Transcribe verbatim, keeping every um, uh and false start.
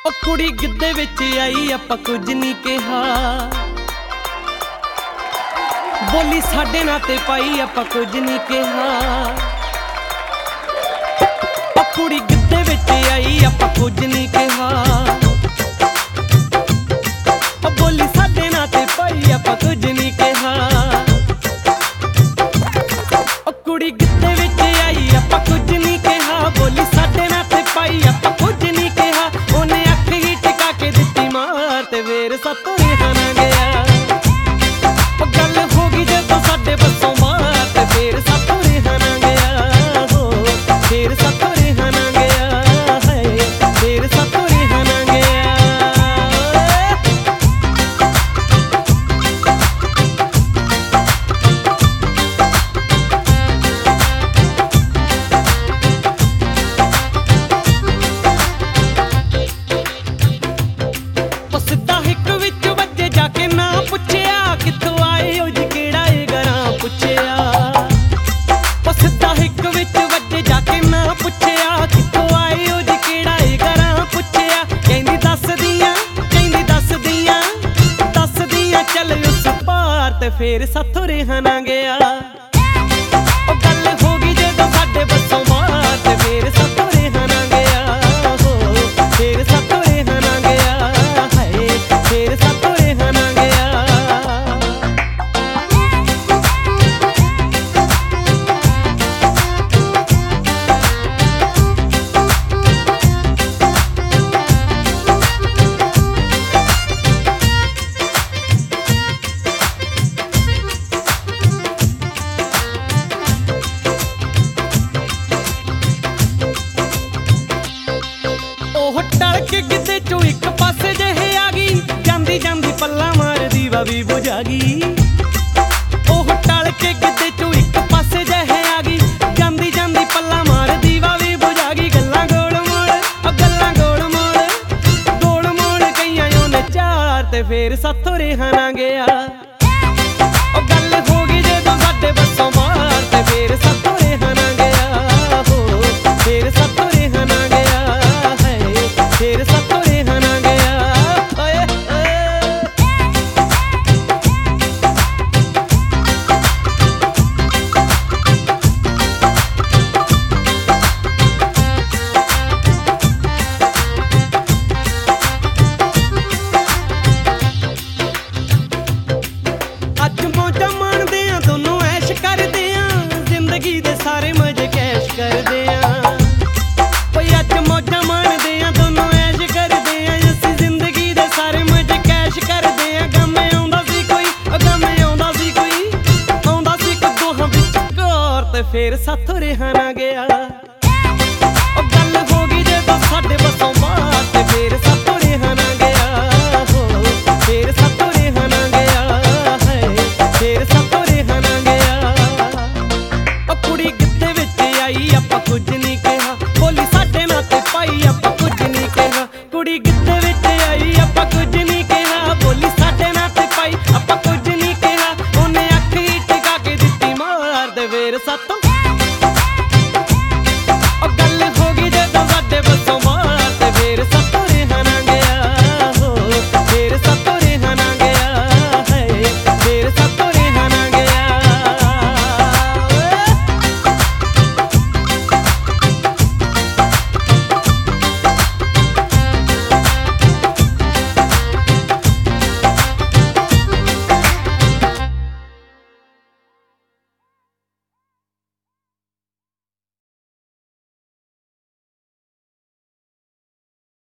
ਉਹ ਕੁੜੀ ਗਿੱਧੇ ਵਿੱਚ ਆਈ ਆਪਾਂ ਕੁਝ ਨਹੀਂ ਕਿਹਾ, ਬੋਲੀ ਸਾਡੇ ਨਾਂ ਤੇ ਪਾਈ ਆਪਾਂ ਕੁਝ ਨਹੀਂ ਕਿਹਾ। ਉਹ ਕੁੜੀ ਗਿੱਧੇ ਵਿੱਚ ਆਈ ਆਪਾਂ ਕੁਝ ਨਹੀਂ ਕਿਹਾ, ਉਹ ਬੋਲੀ ਸਾਡੇ ਨਾਂ ਤੇ ਪਾਈ ਆਪਾਂ ਕੁਝ ਨਹੀਂ ਕਿਹਾ। ਉਹ ਕੁੜੀ ਗਿੱਧੇ ਵਿੱਚ ਆਈ ਆਪਾਂ ਕੁਝ ਨਹੀਂ ਕਿਹਾ, ਬੋਲੀ ਸਾਡੇ ਨਾਂ ਤੇ ਪਾਈ ਆਪਾਂ ਕੁਝ ਨਹੀਂ ਕਿਹਾ। ਉਹਨੇ ਅੱਖ ਹੀ ਟਿਕਾ ਕੇ ਦਿੱਤੀ ਮਾਰ ਤੇ ਫੇਰ ਸੱਤੋਂ ਰਿਹਾ ਨਾ ਗਿਆ। ਉਹ ਗੱਲ ਹੋ ਗਈ ਜਦੋਂ ਸਾਡੇ ਬੱਸੋਂ ਮਾਰ ਤੇ ਫੇਰ ਸੱਤੋਂ ਰਿਹਾ ਨਾ ਗਿਆ। ਹੋ ਫੇਰ ਸੱਤੋਂ ਰਿਹਾ ਨਾ ਗਿਆ, ਹੈ ਫੇਰ ਸੱਤੋਂ ਰਿਹਾ ਨਾ ਗਿਆ। ਸਿੱਧਾ ਹਿੱਕ ਵਿੱਚ ਵੱਜੇ ਜਾ ਕੇ ਨਾ ਪੁੱਛਿਆ ਕਿੱਥੋਂ ਆਏ ਹੋ ਜੀ, ਕਿਹੜਾ ਏ ਘਰਾਂ ਪੁੱਛਿਆ। ਉਹ ਸਿੱਧਾ ਹਿੱਕ ਵਿੱਚ ਵੱਜੇ ਜਾ ਕੇ ਨਾ ਪੁੱਛਿਆ ਕਿੱਥੋਂ ਆਏ ਹੋ ਜੀ, ਕਿਹੜਾ ਏ ਘਰਾਂ ਪੁੱਛਿਆ। ਕਹਿੰਦੀ ਦੱਸਦੀਆਂ ਕਹਿੰਦੀ ਦੱਸਦੀਆਂ ਦੱਸਦੀਆਂ ਚੱਲ ਉਸ ਪਾਰ ਤੇ ਫੇਰ ਸਾਥੋਂ ਰਿਹਾ ਨਾ ਗਿਆ। ਉਹ ਗੱਲ ਹੋ ਗਈ ਜਦੋਂ ਸਾਡੇ ਬੱਸੋਂ ਮਾਰ ਤੇ ਫੇਰ ਸਾਥੋਂ ਰਿਹਾ ਨਾ ਗਿਆ। ਹੋ ਫੇਰ ਸਾਥੋਂ ਰਿਹਾ ਨਾ ਗਿਆ, ਫੇਰ ਸਾਥੋਂ ਰਿਹਾ ਨਾ ਗਿਆ। ਉਹ ਟਲ ਕੇ ਗਿੱਧੇ ਚੋਂ ਇੱਕ ਪਾਸੇ ਜਿਹੇ ਆ ਗਈ, ਜਾਂਦੀ ਜਾਂਦੀ ਪੱਲਾ ਮਾਰਦੀ ਵਾ ਵੀ ਬੁਝਾ ਗਈ। ਉਹ ਟਲ ਕੇ ਗਿੱਧੇ ਚੋਂ ਇੱਕ ਪਾਸੇ ਜਿਹੇ ਆ ਗਈ, ਜਾਂਦੀ ਜਾਂਦੀ ਪੱਲਾ ਮਾਰਦੀ ਵਾ ਵੀ ਬੁਝਾ ਗਈ। ਗੱਲਾਂ ਗੋਲ ਮੋੜ ਉਹ ਗੱਲਾਂ ਗੋਲ ਮੋੜ ਗੋਲ ਮੋੜ ਕਈਆਂ ਉਹਨੇ ਚਾਰ ਤੇ ਫੇਰ ਸਾਥੋਂ ਰਿਹਾ ਨਾ ਗਿਆ। ਉਹ ਗੱਲ ਹੋ ਗਈ ਜਦੋਂ ਸਾਡੇ ਬੱਸੋਂ ਮਾਰ ਤੇ ਫੇਰ ਸਾਥੋਂ ਰਿਹਾ ਨਾ ਗਿਆ। ਹੋ ਫੇਰ ਸਾਥੋਂ ਰਿਹਾ ਨਾ ਗਿਆ, ਫੇਰ ਸਾਥੋਂ ਰਿਹਾ ਨਾ ਗਿਆ। ਓਏ ਅੱਜ ਮੌਜਾਂ ਮਾਣਦੇ ਆ ਦੋਨੋਂ ਐਸ਼ ਕਰਦੇ ਆ, ਜ਼ਿੰਦਗੀ ਦੇ ਸਾਰੇ ਮਜ਼ੇ ਕੈਸ਼ ਕਰਦੇ ਆ। ਓਏ ਅੱਜ ਮੌਜਾਂ ਮਾਣਦੇ ਆ ਦੋਨੋਂ ਐਸ਼ ਕਰਦੇ ਆ, ਅਸੀਂ ਜ਼ਿੰਦਗੀ ਦੇ ਸਾਰੇ ਮਜ਼ੇ ਕੈਸ਼ ਕਰਦੇ ਆ। ਗਮ ਆਉਂਦਾ ਸੀ ਕੋਈ ਗਮ ਆਉਂਦਾ ਸੀ ਕੋਈ ਆਉਂਦਾ ਸੀ ਕੋਈ ਦੋਹਾਂ ਵਿੱਚ ਕਾਰ ਤੇ ਫੇਰ ਸਾਥੋਂ ਰਿਹਾ ਨਾ ਗਿਆ।